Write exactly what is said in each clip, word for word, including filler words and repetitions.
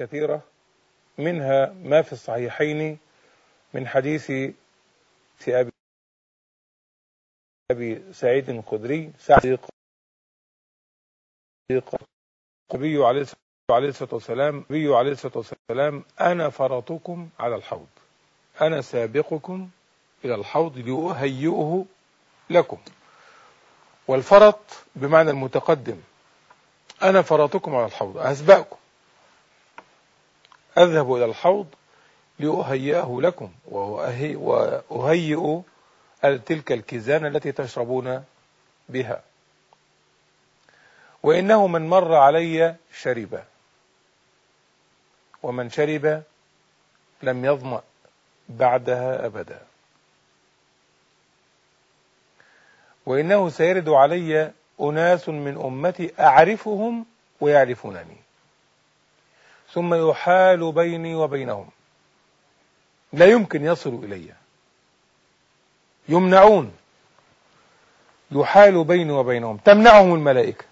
كثيرة، منها ما في الصحيحين من حديث أبي أبي سعيد الخدري سعد النبي عليه الصلاة والسلام النبي عليه الصلاة والسلام أنا فرطكم على الحوض، أنا سابقكم إلى الحوض لأهيئه لكم. والفرط بمعنى المتقدم، أنا فرطكم على الحوض، أسبقكم، أذهب إلى الحوض لأهيئه لكم وأهيئ تلك الكيزان التي تشربون بها. وإنه من مر علي شرب، ومن شرب لم يظمأ بعدها أبدا. وإنه سيرد علي أناس من أمتي أعرفهم ويعرفونني، ثم يحال بيني وبينهم، لا يمكن يصلوا إلي، يمنعون، يحال بيني وبينهم، تمنعهم الملائكة.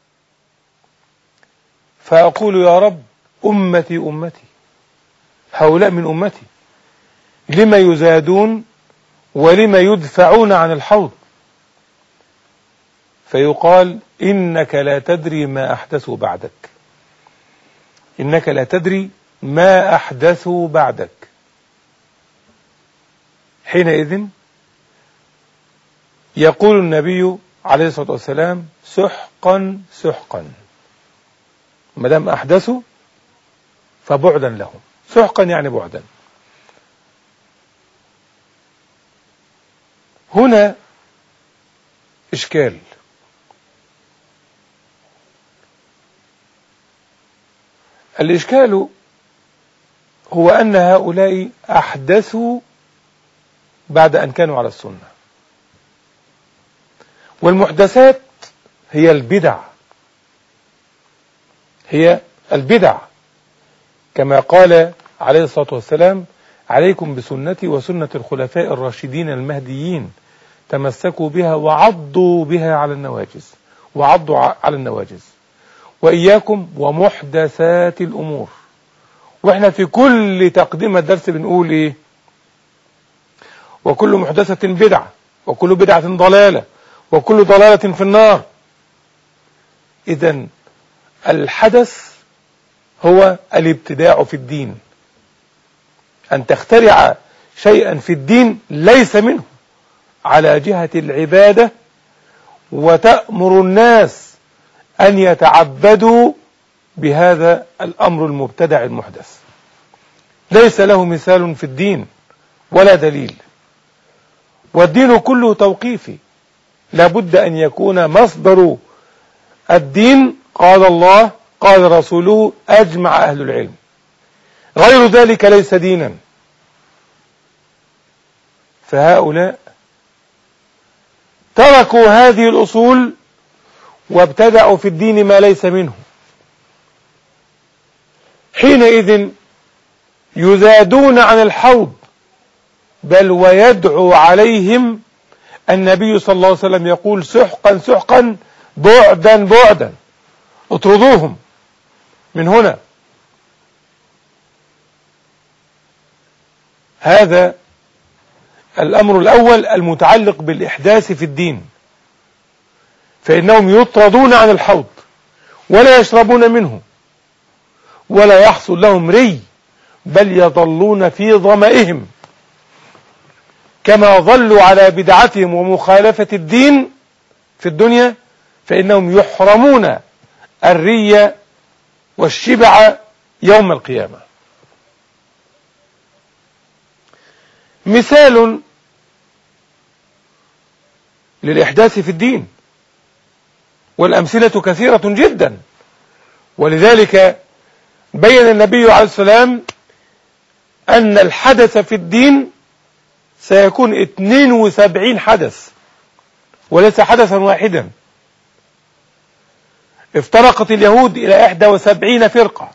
فأقول يا رب أمتي أمتي، هؤلاء من أمتي، لما يزادون ولما يدفعون عن الحوض؟ فيقال إنك لا تدري ما أحدثوا بعدك، إنك لا تدري ما أحدثوا بعدك. حينئذ يقول النبي عليه الصلاة والسلام سحقا سحقا، ما دام أحدثوا فبعدا لهم، سحقا يعني بعدا. هنا إشكال، الإشكال هو أن هؤلاء أحدثوا بعد أن كانوا على السنة، والمحدثات هي البدع، هي البدع، كما قال عليه الصلاة والسلام عليكم بسنتي وسنة الخلفاء الراشدين المهديين تمسكوا بها وعضوا بها على النواجز، وعضوا على النواجز، وإياكم ومحدثات الأمور. وإحنا في كل تقديم الدرس بنقول إيه؟ وكل محدثة بدعة، وكل بدعة ضلالة، وكل ضلالة في النار. إذن الحدث هو الابتداع في الدين، أن تخترع شيئا في الدين ليس منه على جهة العبادة، وتأمر الناس أن يتعبدوا بهذا الأمر المبتدع المحدث، ليس له مثال في الدين ولا دليل. والدين كله توقيفي، لابد أن يكون مصدر الدين قال الله قال رسوله أجمع أهل العلم، غير ذلك ليس دينا. فهؤلاء تركوا هذه الأصول وابتدعوا في الدين ما ليس منه، حينئذ يزادون عن الحوض، بل ويدعو عليهم النبي صلى الله عليه وسلم يقول سحقا سحقا بعدا بعدا، اطردوهم من هنا. هذا الأمر الأول المتعلق بالإحداث في الدين، فإنهم يطردون عن الحوض ولا يشربون منه ولا يحصل لهم ري، بل يظلون في ظمئهم كما ظلوا على بدعتهم ومخالفة الدين في الدنيا، فإنهم يحرمون الري والشبع يوم القيامة. مثال للإحداث في الدين، والأمثلة كثيرة جدا، ولذلك بين النبي عليه السلام أن الحدث في الدين سيكون اثنين وسبعين حدث وليس حدثا واحدا. افترقت اليهود إلى إحدى وسبعين فرقة،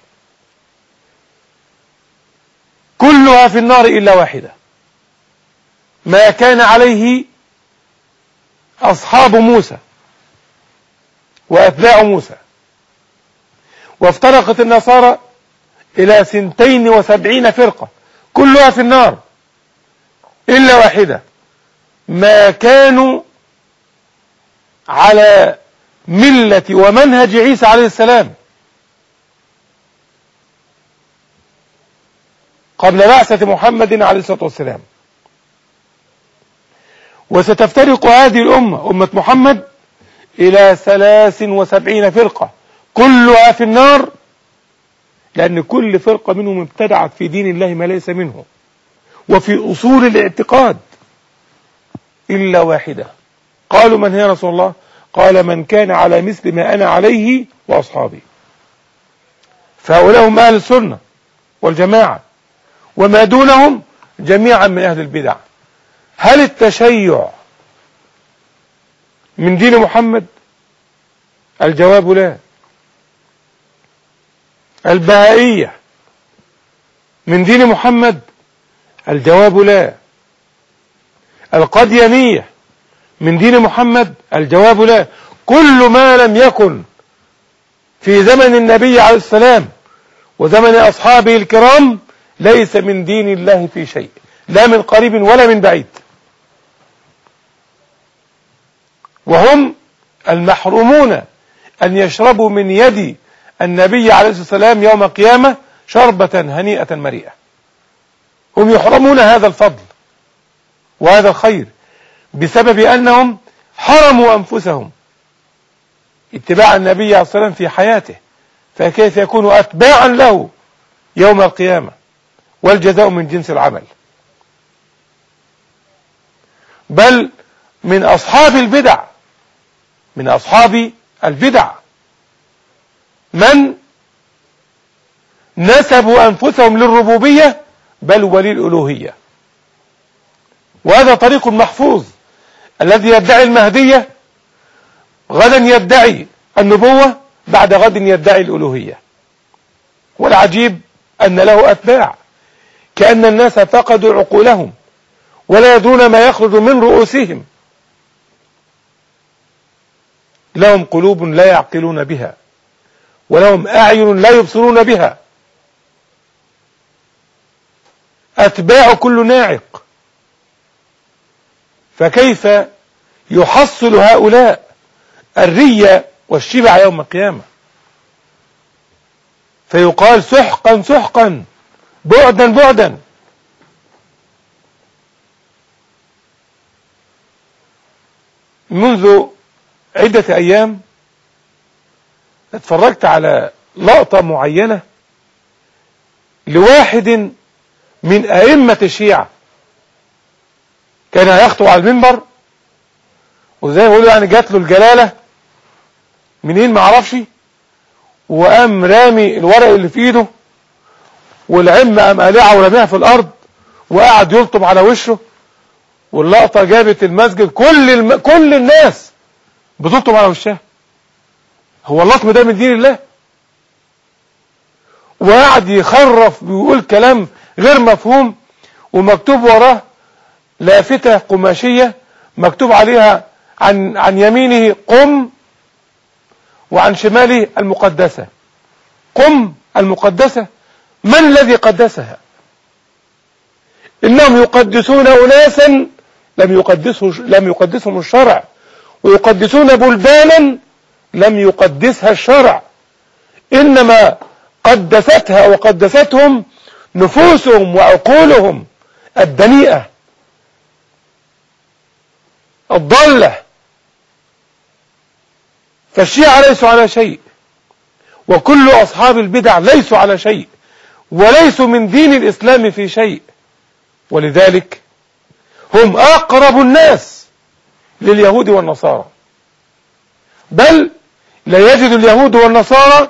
كلها في النار إلا واحدة، ما كان عليه أصحاب موسى وأتباع موسى. وافترقت النصارى إلى سنتين وسبعين فرقة كلها في النار إلا واحدة، ما كانوا على ملة ومنهج عيسى عليه السلام قبل بعثة محمد عليه الصلاة والسلام. وستفترق هذه الأمة أمة محمد إلى ثلاث وسبعين فرقة كلها في النار، لأن كل فرقة منهم ابتدعت في دين الله ما ليس منه وفي أصول الاعتقاد، إلا واحدة. قالوا من هي رسول الله؟ قال من كان على مثل ما أنا عليه وأصحابي. فهؤلاء هم أهل السنة والجماعة، وما دونهم جميعا من أهل البدع. هل التشيع من دين محمد؟ الجواب لا. البهائية من دين محمد؟ الجواب لا. القديانية من دين محمد؟ الجواب لا. كل ما لم يكن في زمن النبي عليه السلام وزمن أصحابه الكرام ليس من دين الله في شيء، لا من قريب ولا من بعيد، وهم المحرومون أن يشربوا من يد النبي عليه الصلاة والسلام يوم القيامة شربة هنيئة مريئة. هم يحرمون هذا الفضل وهذا الخير بسبب أنهم حرموا أنفسهم اتباع النبي عليه الصلاة والسلام في حياته، فكيف يكونوا أتباعا له يوم القيامة؟ والجزاء من جنس العمل. بل من أصحاب البدع من أصحاب البدع من نسبوا أنفسهم للربوبية بل وللألوهية، وهذا طريق محفوظ. الذي يدعي المهدية غدا يدعي النبوة، بعد غد يدعي الألوهية. والعجيب أن له أتباع، كأن الناس فقدوا عقولهم ولا يدرون ما يخرج من رؤوسهم. لهم قلوب لا يعقلون بها، ولهم أعين لا يبصرون بها، أتباع كل ناعق. فكيف يحصل هؤلاء الرية والشبع يوم القيامة؟ فيقال سحقا سحقا، بعدا بعدا. منذ عدة أيام اتفرجت على لقطة معينة لواحد من أئمة الشيعة، كان يخطب على المنبر، وزي ما يقولوا يعني جات له الجلالة منين ما عرفش، وقام رامي الورق اللي في ايده والعم قام قالعه ورميها في الارض وقعد يلطم على وشه، واللقطة جابت المسجد كل الم... كل الناس بتلطم على وشها. هو اللطم ده من دين الله؟ وقعد يخرف ويقول كلام غير مفهوم، ومكتوب وراه لافتة قماشية مكتوب عليها عن عن يمينه قم وعن شماله المقدسة. قم المقدسة، من الذي قدسها؟ إنهم يقدسون أناسا لم يقدسه لم يقدسهم الشرع، ويقدسون بلدانا لم يقدسها الشرع، إنما قدستها وقدستهم نفوسهم وعقولهم الدنيئة الضالة. فالشيعة ليسوا على شيء، وكل أصحاب البدع ليسوا على شيء، وليسوا من دين الإسلام في شيء. ولذلك هم أقرب الناس لليهود والنصارى، بل لا يجد اليهود والنصارى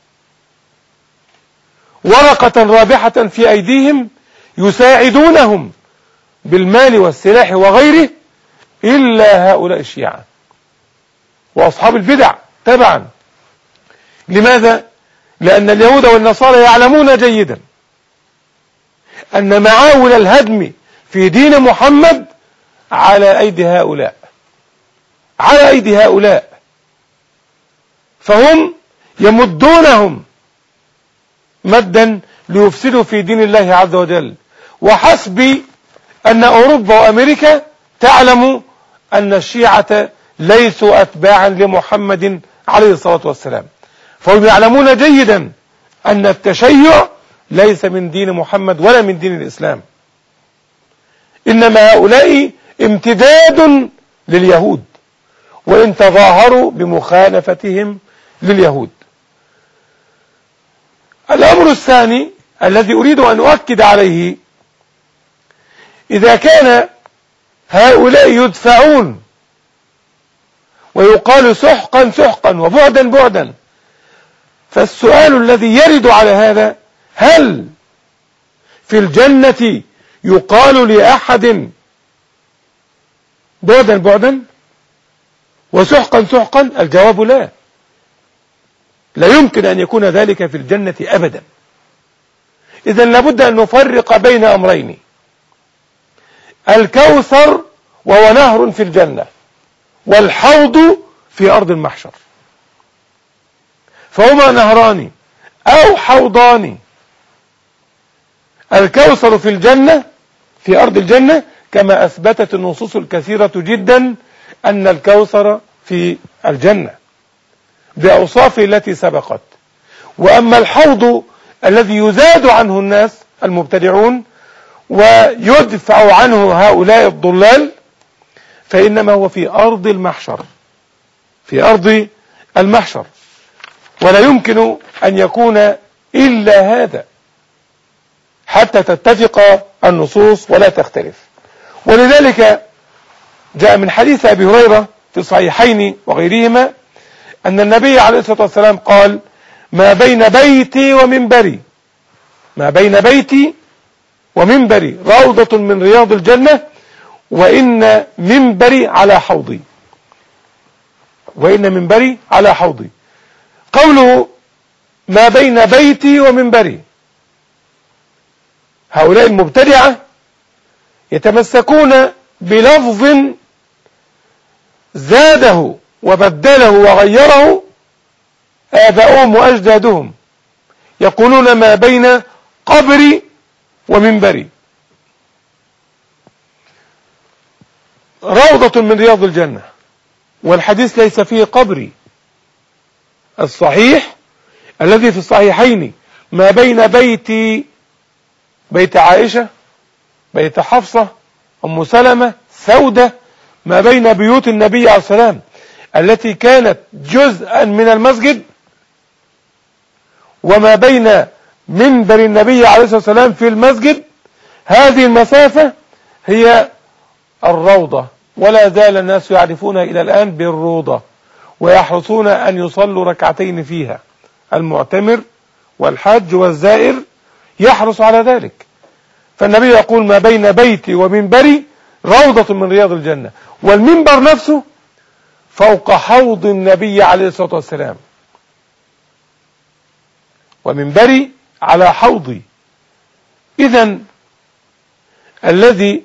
ورقة رابحة في أيديهم يساعدونهم بالمال والسلاح وغيره إلا هؤلاء الشيعة وأصحاب البدع تبعا. لماذا؟ لأن اليهود والنصارى يعلمون جيدا أن معاول الهدم في دين محمد على أيدي هؤلاء على أيدي هؤلاء فهم يمدونهم مدا ليفسدوا في دين الله عز وجل. وحسبي أن أوروبا وأمريكا تعلم أن الشيعة ليسوا أتباعا لمحمد عليه الصلاة والسلام، فهم يعلمون جيدا أن التشيع ليس من دين محمد ولا من دين الإسلام، إنما هؤلاء امتداد لليهود، وإن تظاهروا بمخالفتهم لليهود. الأمر الثاني الذي أريد أن أؤكد عليه، إذا كان هؤلاء يدفعون ويقال سحقا سحقا وبعدا بعدا، فالسؤال الذي يرد على هذا: هل في الجنة يقال لأحد بعدا بعدا وسحقا سحقا؟ الجواب لا، لا يمكن أن يكون ذلك في الجنة أبدا. إذن لابد أن نفرق بين أمرين: الكوثر وهو نهر في الجنة، والحوض في أرض المحشر، فهما نهران أو حوضان. الكوثر في الجنة في أرض الجنة، كما أثبتت النصوص الكثيرة جدا أن الكوثر في الجنة بأوصافه التي سبقت. وأما الحوض الذي يزاد عنه الناس المبتدعون ويدفع عنه هؤلاء الضلال، فإنما هو في أرض المحشر، في أرض المحشر، ولا يمكن أن يكون إلا هذا حتى تتفق النصوص ولا تختلف. ولذلك جاء من حديث أبي هريرة في الصحيحين وغيرهما أن النبي عليه الصلاة والسلام قال: ما بين بيتي ومنبري ما بين بيتي ومنبري روضة من رياض الجنة، وإن منبري على حوضي وإن منبري على حوضي. قوله ما بين بيتي ومنبري، هؤلاء المبتدعة يتمسكون بلفظ زاده وبدله وغيره آباؤهم وأجدادهم، يقولون ما بين قبري ومنبري روضة من رياض الجنة، والحديث ليس فيه قبري. الصحيح الذي في الصحيحين ما بين بيتي بيت عائشة، بيت حفصة، أم سلمة، سودة، ما بين بيوت النبي عليه السلام التي كانت جزءا من المسجد، وما بين منبر النبي عليه الصلاة والسلام في المسجد، هذه المسافة هي الروضة، ولا زال الناس يعرفونها إلى الآن بالروضة، ويحرصون أن يصلوا ركعتين فيها. المعتمر والحاج والزائر يحرص على ذلك. فالنبي يقول ما بين بيتي ومنبري روضة من رياض الجنة، والمنبر نفسه فوق حوض النبي عليه الصلاة والسلام، ومنبري على حوضي. إذن الذي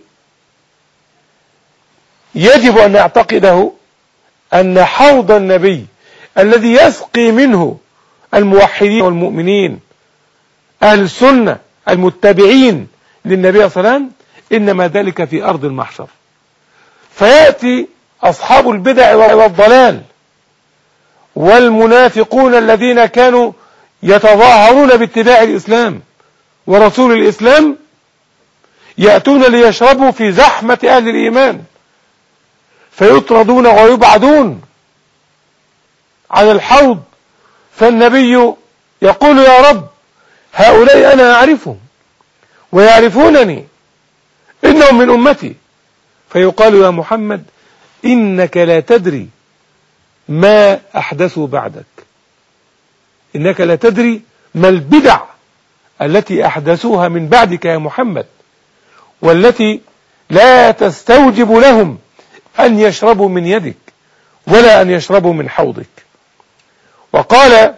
يجب أن نعتقده أن حوض النبي الذي يسقي منه الموحدين والمؤمنين أهل السنة المتبعين للنبي صلى الله عليه وسلم، إنما ذلك في أرض المحشر. فيأتي أصحاب البدع والضلال والمنافقون الذين كانوا يتظاهرون باتباع الإسلام ورسول الإسلام، يأتون ليشربوا في زحمة أهل الإيمان فيطردون ويبعدون عن الحوض. فالنبي يقول يا رب هؤلاء أنا أعرفهم ويعرفونني، إنهم من أمتي. فيقال يا محمد إنك لا تدري ما أحدثوا بعدك، إنك لا تدري ما البدع التي أحدثوها من بعدك يا محمد، والتي لا تستوجب لهم أن يشربوا من يدك ولا أن يشربوا من حوضك. وقال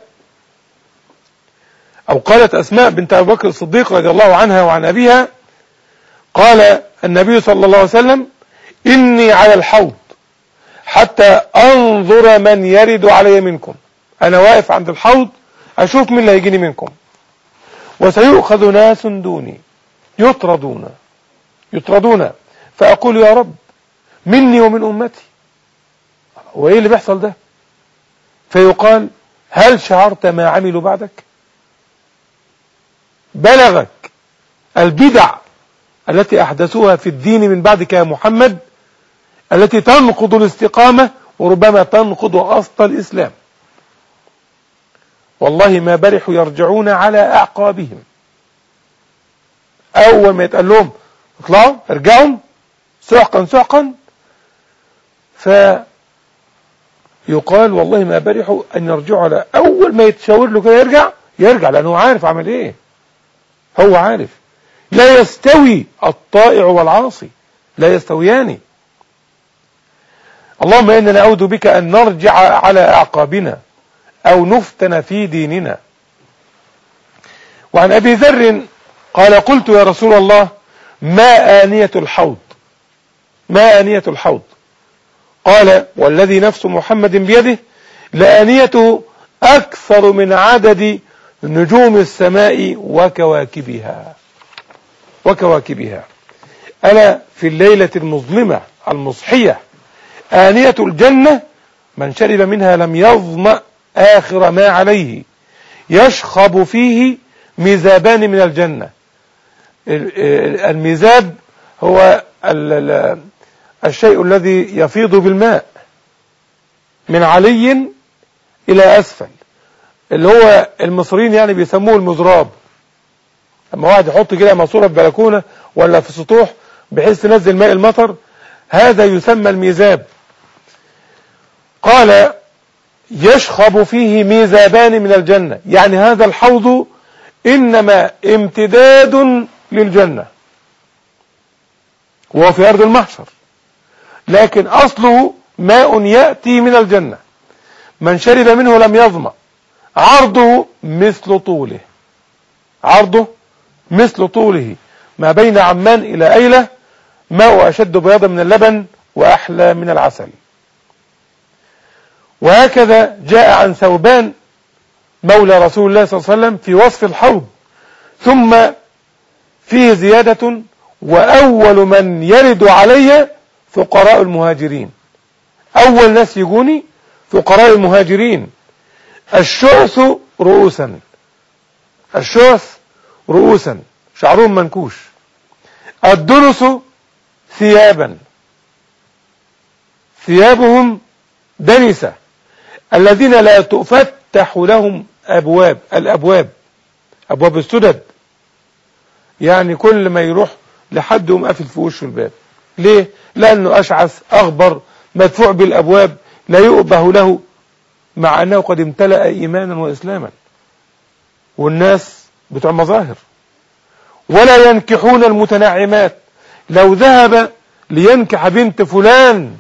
أو قالت أسماء بنت أبي بكر الصديق رضي الله عنها وعن أبيها، قال النبي صلى الله عليه وسلم إني على الحوض حتى أنظر من يرد علي منكم، أنا واقف عند الحوض أشوف من اللي هيجيني منكم. وسيؤخذ ناس دوني يطردون يطردون فأقول يا رب مني ومن أمتي، وإيه اللي بيحصل ده؟ فيقال هل شعرت ما عملوا بعدك؟ بلغك البدع التي أحدثوها في الدين من بعدك يا محمد، التي تنقض الاستقامة وربما تنقض أصل الإسلام. والله ما برحوا يرجعون على أعقابهم. أول ما يتقال لهم اطلعوا ارجعوا سحقا سحقا، فيقال والله ما برحوا أن يرجعوا على أول ما يتشاور له كده يرجع يرجع لأنه عارف عمل إيه. هو عارف لا يستوي الطائع والعاصي، لا يستويان. اللهم إننا نعوذ بك أن نرجع على أعقابنا أو نفتن في ديننا. وعن أبي ذر قال قلت يا رسول الله ما آنية الحوض ما آنية الحوض قال والذي نفس محمد بيده لآنيته أكثر من عدد نجوم السماء وكواكبها وكواكبها ألا في الليلة المظلمة المصحية آنية الجنة من شرب منها لم يظمأ آخر ما عليه يشخب فيه ميزابان من الجنة. الميزاب هو الشيء الذي يفيض بالماء من علي إلى أسفل، اللي هو المصريين يعني بيسموه المزراب. اما واحد يحط كده ماسوره في بلكونه ولا في سطوح بحيث تنزل ماء المطر، هذا يسمى الميزاب. قال يشخب فيه ميزابان من الجنة، يعني هذا الحوض إنما امتداد للجنة وهو في أرض المحشر، لكن أصله ماء يأتي من الجنة من شرب منه لم يظمأ، عرضه مثل طوله عرضه مثل طوله ما بين عمان إلى أيلة، ماء أشد بياضا من اللبن وأحلى من العسل. وهكذا جاء عن ثوبان مولى رسول الله صلى الله عليه وسلم في وصف الحوض، ثم فيه زيادة وأول من يرد علي فقراء المهاجرين. أول ناس يجوني فقراء المهاجرين، الشعث رؤوسا الشعث رؤوسا شعرهم منكوش، الدرس ثيابا ثيابهم دنسة، الذين لا تفتح لهم أبواب الأبواب أبواب السدد، يعني كل ما يروح لحد يقوم قافل في وشه الباب. ليه؟ لأنه أشعث أغبر مدفوع بالأبواب لا يؤبه له، مع أنه قد امتلأ إيمانا وإسلاما. والناس بتوع مظاهر. ولا ينكحون المتنعمات، لو ذهب لينكح بنت فلان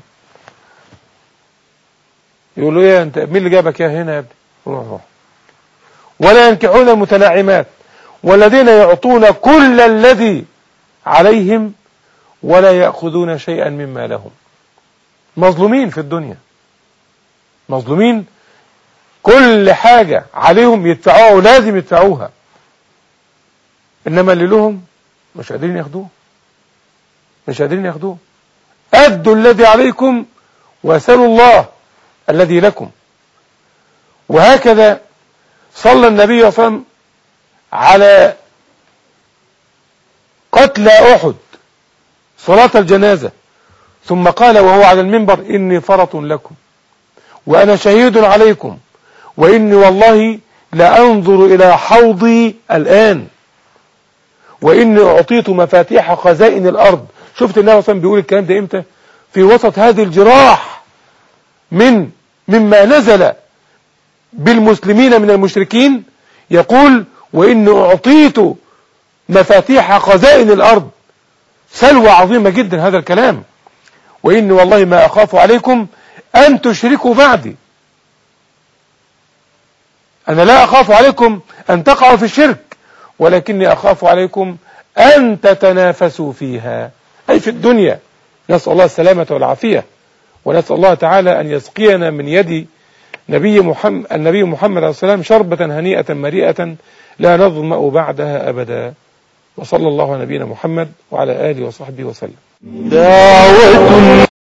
يقولوا ايه انت مين اللي جابك يا هنا يا ابني روح روح. ولا ينكحون المتنعمات والذين يعطون كل الذي عليهم ولا يأخذون شيئا مما لهم. مظلومين في الدنيا، مظلومين، كل حاجة عليهم يدفعوها ولازم يدفعوها، إنما اللي لهم مش قادرين ياخدوه مش قادرين ياخدوه. أدوا الذي عليكم واسألوا الله الذي لكم. وهكذا صلى النبي صلى الله عليه وسلم على قتلى أحد صلاة الجنازة، ثم قال وهو على المنبر إني فرط لكم وأنا شهيد عليكم، وإني والله لأنظر إلى حوضي الآن، وإني أعطيت مفاتيح خزائن الأرض. شفت النبي صلى الله عليه وسلم بيقول الكلام ده إمتى؟ في وسط هذه الجراح من مما نزل بالمسلمين من المشركين، يقول وإني أعطيت مفاتيح خزائن الأرض. سلوى عظيمة جدا هذا الكلام. وإني والله ما أخاف عليكم أن تشركوا بعدي، أنا لا أخاف عليكم أن تقعوا في الشرك، ولكني أخاف عليكم أن تتنافسوا فيها، أي في الدنيا. نسأل الله السلامة والعافية، ونسأل الله تعالى أن يسقينا من يد نبي محمد النبي محمد عليه السلام شربة هنيئة مريئة لا نظمأ بعدها أبدا. وصلى الله على نبينا محمد وعلى آله وصحبه وسلم. دعوة